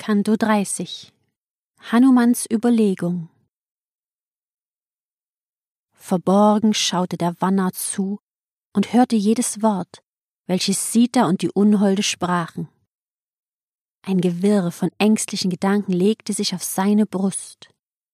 Kanto 30 Hanumans Überlegung. Verborgen schaute der Vanna zu und hörte jedes Wort, welches Sita und die Unholde sprachen. Ein Gewirr von ängstlichen Gedanken legte sich auf seine Brust.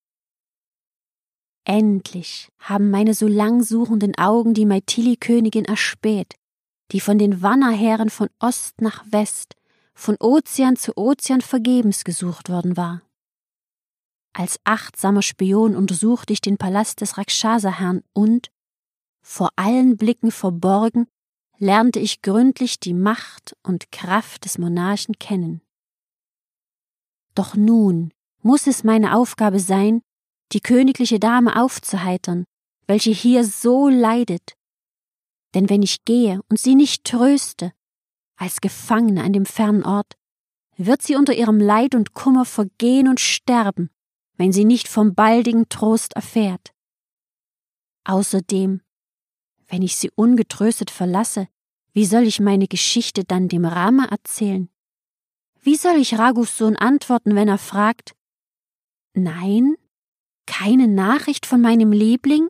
Endlich haben meine so lang suchenden Augen die Maithili-Königin erspäht, die von den Vanna-Heeren von Ost nach West, von Ozean zu Ozean vergebens gesucht worden war. Als achtsamer Spion untersuchte ich den Palast des Rakshasa-Herrn und, vor allen Blicken verborgen, lernte ich gründlich die Macht und Kraft des Monarchen kennen. Doch nun muss es meine Aufgabe sein, die königliche Dame aufzuheitern, welche hier so leidet. Denn wenn ich gehe und sie nicht tröste, als Gefangene an dem fernen Ort, wird sie unter ihrem Leid und Kummer vergehen und sterben, wenn sie nicht vom baldigen Trost erfährt. Außerdem, wenn ich sie ungetröstet verlasse, wie soll ich meine Geschichte dann dem Rama erzählen? Wie soll ich Raghus Sohn antworten, wenn er fragt, nein, keine Nachricht von meinem Liebling?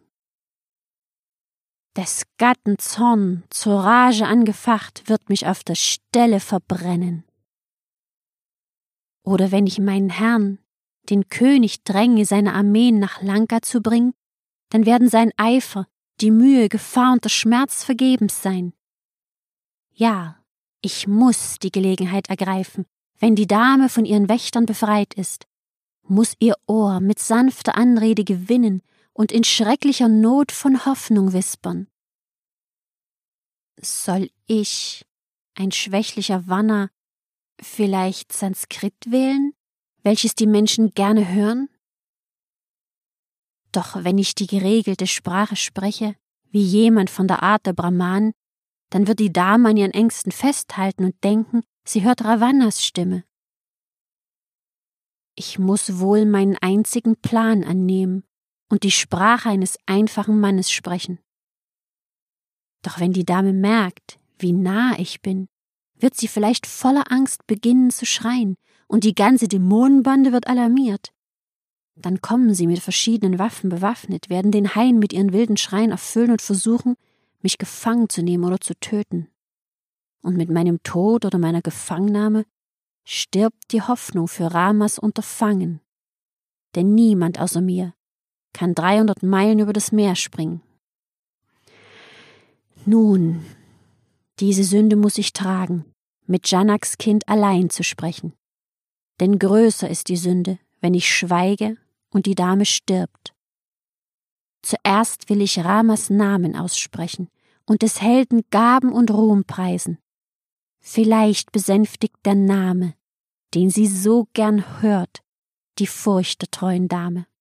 Des Gatten Zorn zur Rage angefacht wird mich auf der Stelle verbrennen. Oder wenn ich meinen Herrn, den König, dränge, seine Armeen nach Lanka zu bringen, dann werden sein Eifer, die Mühe, Gefahr und der Schmerz vergebens sein. Ja, ich muss die Gelegenheit ergreifen, wenn die Dame von ihren Wächtern befreit ist, muss ihr Ohr mit sanfter Anrede gewinnen und in schrecklicher Not von Hoffnung wispern. Soll ich, ein schwächlicher Vanna, vielleicht Sanskrit wählen, welches die Menschen gerne hören? Doch wenn ich die geregelte Sprache spreche, wie jemand von der Art der Brahmanen, dann wird die Dame an ihren Ängsten festhalten und denken, sie hört Ravannas Stimme. Ich muss wohl meinen einzigen Plan annehmen und die Sprache eines einfachen Mannes sprechen. Doch wenn die Dame merkt, wie nah ich bin, wird sie vielleicht voller Angst beginnen zu schreien und die ganze Dämonenbande wird alarmiert. Dann kommen sie mit verschiedenen Waffen bewaffnet, werden den Hain mit ihren wilden Schreien erfüllen und versuchen, mich gefangen zu nehmen oder zu töten. Und mit meinem Tod oder meiner Gefangennahme stirbt die Hoffnung für Ramas Unterfangen. Denn niemand außer mir kann 300 Meilen über das Meer springen. Nun, diese Sünde muss ich tragen, mit Janaks Kind allein zu sprechen. Denn größer ist die Sünde, wenn ich schweige und die Dame stirbt. Zuerst will ich Ramas Namen aussprechen und des Helden Gaben und Ruhm preisen. Vielleicht besänftigt der Name, den sie so gern hört, die Furcht der treuen Dame.